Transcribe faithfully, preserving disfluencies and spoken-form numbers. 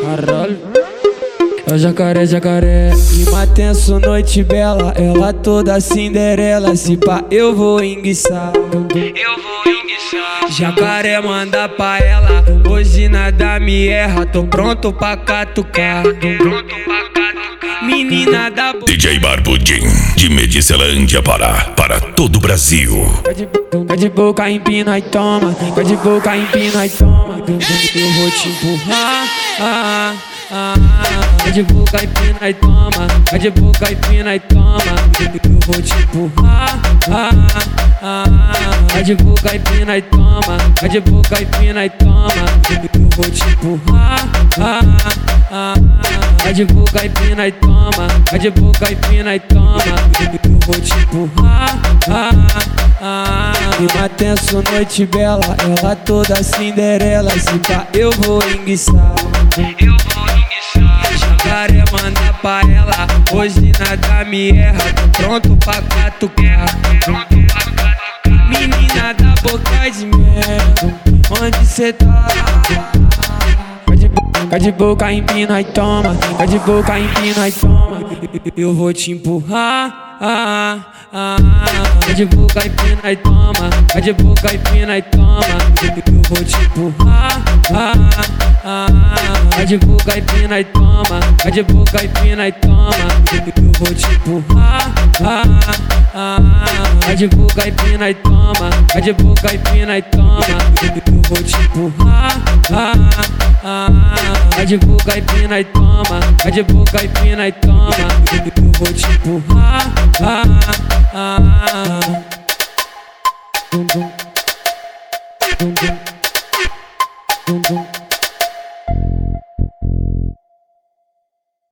Caralho. É o jacaré, jacaré. Clima tenso, noite bela. Ela toda Cinderela. Se pá, eu vou enguiçar. Eu vou enguiçar. Jacaré manda pra ela. Hoje nada me erra. Tô pronto pra catucar. Tô pronto pra catucar. Menina da boca. D J Barbudinho, de Medicilândia para, para todo o Brasil. Tá de boca, empina e toma. Tá de boca, empina e toma. Eu vou te empurrar. Ah, ah, ah. Tá de boca, empina e toma. Tá de boca, empina e toma. Eu vou te empurrar. Ah, ah, ah. Tá de boca, empina e toma. Tá de boca, empina e toma. Eu vou te empurrar. Ah, ah, ah. Tá de boca, empina e toma. Tá de boca, empina e toma. Eu vou te empurrar. Ah, ah. Clima tenso, noite bela. Ela toda Cinderela. Se pá, eu vou enguiçar. Eu vou enguiçar. Jacaré manda pra ela. Hoje nada me erra. Tô pronto pra catucar. Pronto pra catucar. Menina da boca de mel, onde cê tá? Tá de boca, empina e toma. Tá de boca, empina e toma. Eu vou te empurrar. Ah, ah, ah. Tá de boca, empina e toma. Tá de boca, empina e toma. Eu vou te empurrar. Ah, ah, ah. Tá de boca, empina e toma. Tá de boca, empina e toma. Eu vou te empurrar. Ah, ah, ah. Tá de boca, empina e toma. Tá de boca, empina e toma. Eu vou te empurrar. Ah, ah, ah. Tá de boca, empina e toma. Tá de boca, empina e toma. Eu vou te empurrar. Ah, ah, ah.